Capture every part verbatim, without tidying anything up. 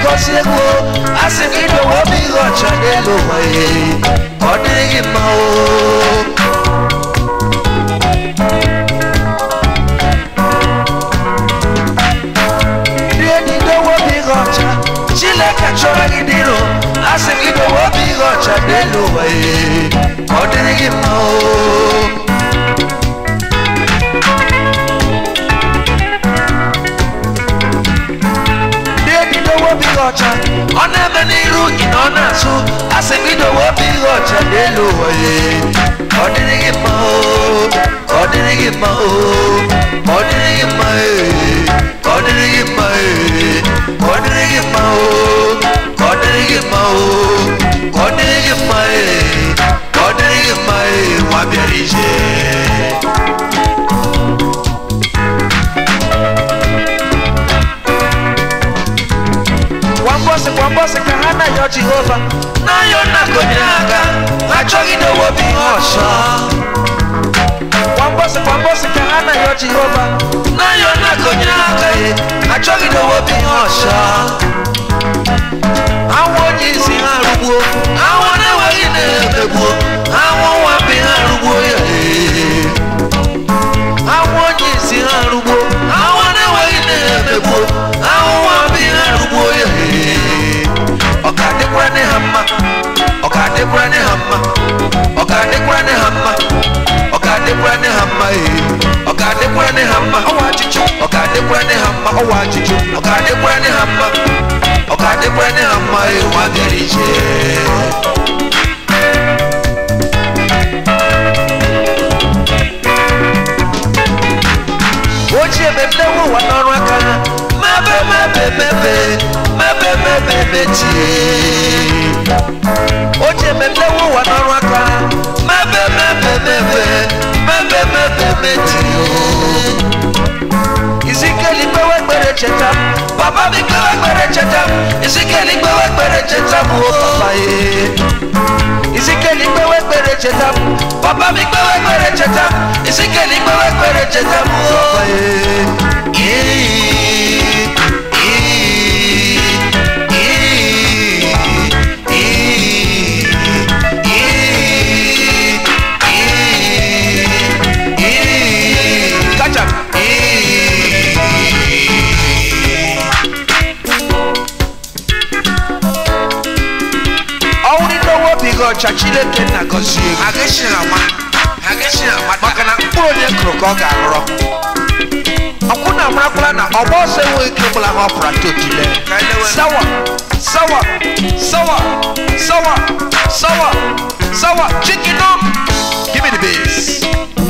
Kosiego, Asimido Wabigo Chadelo way, Ordering Mao. Chile Cachoragidiro, Asimido Wabigo Chadelo way, Ordering Mao. On a many root in on us, as a middle will be got a little way. Ordering him out, ordering him out, ordering him out, ordering him out, ordering him out, ordering him out, ordering him out, ordering him out, what there is. Wambose kahana yo Jehovah na yo na konyaga achogi do wobi osha Wambose wambose kahana yo Jehovah na yo na konyaga achogi do wobi osha Awon yi si arugbo awon na wa ine begbo awon wa bi arugbo ye Awon yi si arugbo awon na wa ine begbo awon wa bi arugbo ye Okade brane hamma, okade brane hamma, okade brane hamma, okade brane hamma, okade brane hamma, owachichu, okade brane hamma, owachichu, okade brane hamma, okade brane hamma, wagerije. Oje bebe wo wanoro akana, mebe mebe mebe. Mebe mebe meti Oje mebe wo wanoro aka Mebe mebe mebe Mebe mebe meti Izikeli gbewe gbere cheta Baba mi gbewe gbere cheta Izikeli gbewe gbere cheta Wo papa ye Izikeli gbewe gbere cheta Baba mi gbewe gbere cheta Izikeli gbewe gbere cheta Wo papa ye Eee Chachile kena kosi ageshira ma ageshira ma makana puro nye kroko ga ro akuna mrakula na obo se we kebula ma prato tile sawa sawa sawa sawa sawa sawa chicken up give me the bass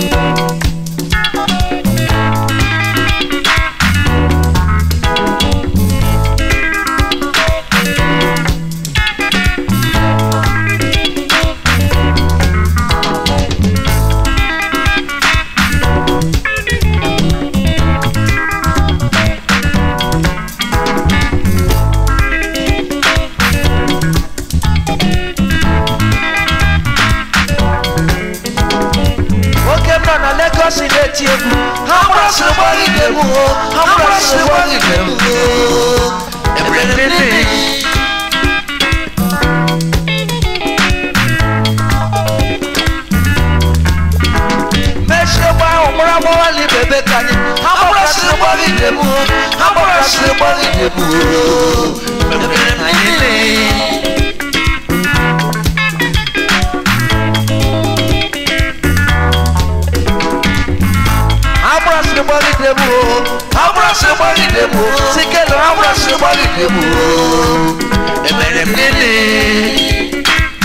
How much the body they move? How much the body they move? Everything. Measure by Omra Libe Kani. How much the body they move? How much the body they move? Everything. Abra body demo, abra body demo, sikelo abra body demo. Emere mele.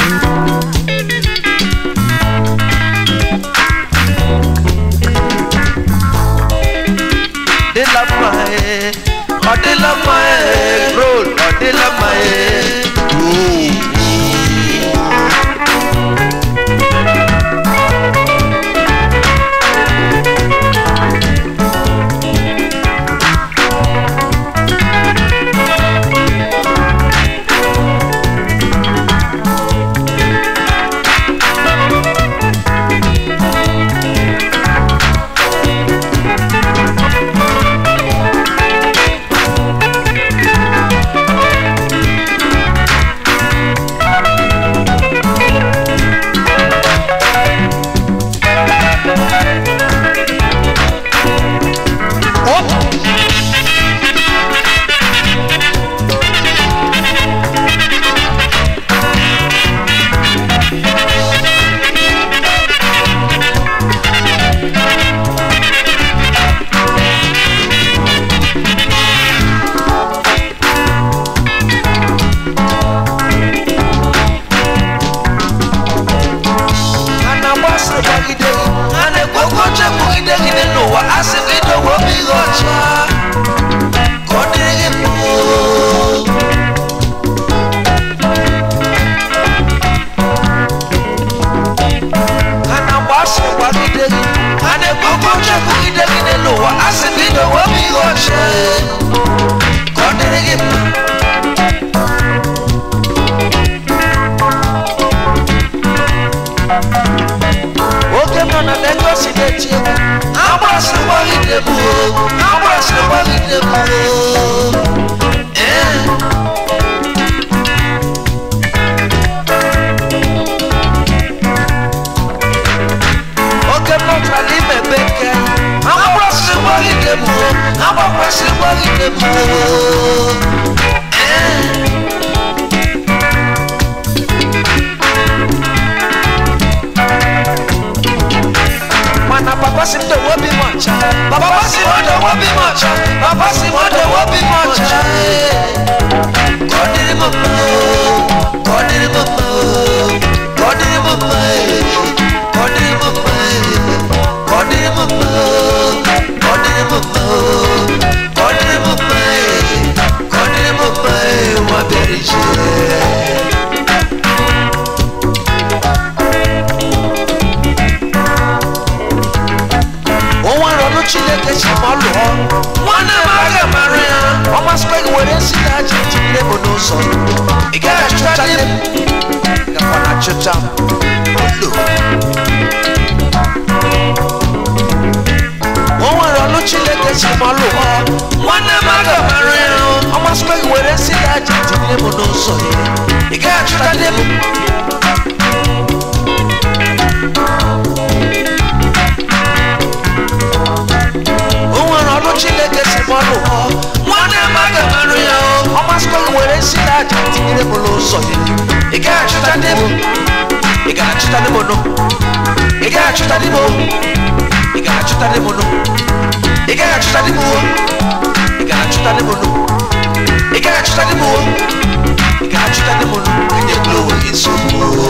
De la mae, o de la mae, roll, o de la mae. n'ụzọ ị gaghị achụta di m gakwa na achụta m olu o nwere ọlụ Chineke si m ọlụ ọ nwanne m aga m arụ ya ọ masịkwa gị were si ya aja tinye m n'ụzọ ị gaghị achụta di m Chineke si mọlụ nwanne m aga m arụ ya ọ masịkwa gị were si na aja tinyere m n'ụzọ ị gaghị achụta di m ị gaghị achụta di m nụ ị gaghị achụta di m ị gaghị achụta di m nụ ị gaghị achụta di m ị gaghị achụta di m nụ ị gaghị achụta di m ị gaghị achụta di m nụ enye blow nsogbu